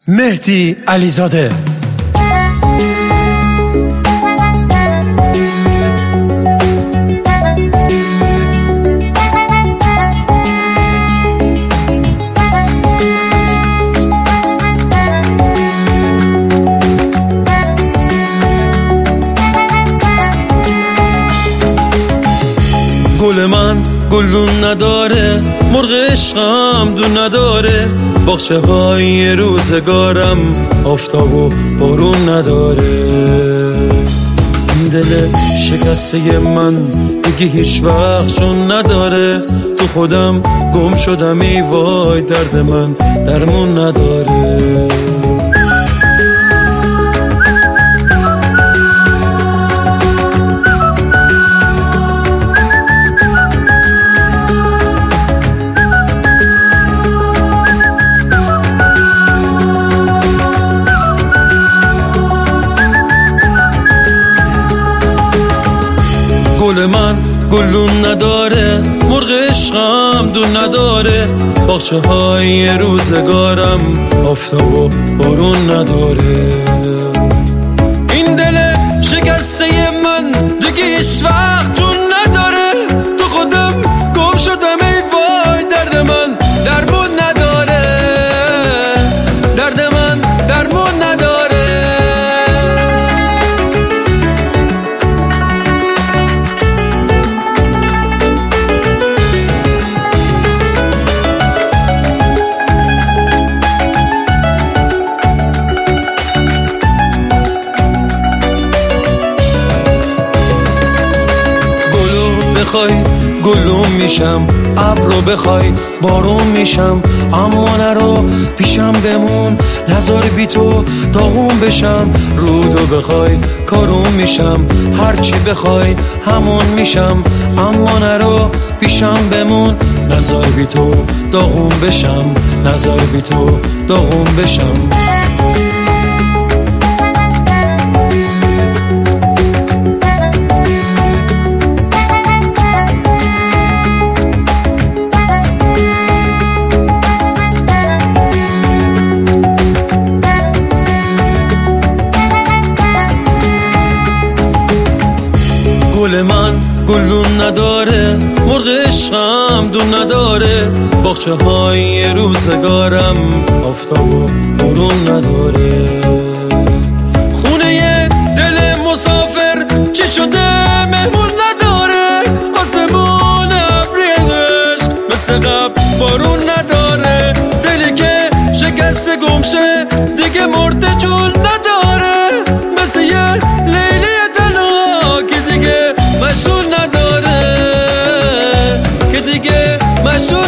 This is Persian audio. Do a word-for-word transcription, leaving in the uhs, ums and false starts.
مهدی علیزاده. گل من گلدون نداره، مرغ عشقم دون نداره، باغچه های روزگارم آفتاب و بارون نداره. این دل شکسته من دیگه هیچ وقت جون نداره، تو خودم گم شدم ای وای، درد من درمون نداره. گل من گلدون نداره، مرغ عشقم دون نداره، باغچه های روزگارم آفتاب و بارون نداره. این دل شکسته من دیگه هیچ وقت جون نداره، تو خودم گم شدم ای وای، درد من درمون نداره، درد من درمون نداره. بخوای گلوم میشم، ابرو بخوای بارون میشم، اما نرو پیشم بمون، نذار بی تو داغون بشم. رودو بخوای کارون میشم، هرچی بخوای همون میشم، اما نرو پیشم بمون، نذار بی تو داغون بشم، نذار بی تو داغون بشم. گل من گلدون نداره، مرغ عشقم دون نداره، باغچه های روزگارم آفتاب و بارون نداره. خونه دل مسافر چی شده مهمون نداره، آسمون ابری عشق مثل قبل بارون نداره. دلی که شکست گمشه دیگه مرده جون نداره، مثل یه لیلی تنها که دیگه مشون نداره، که دیگه مشون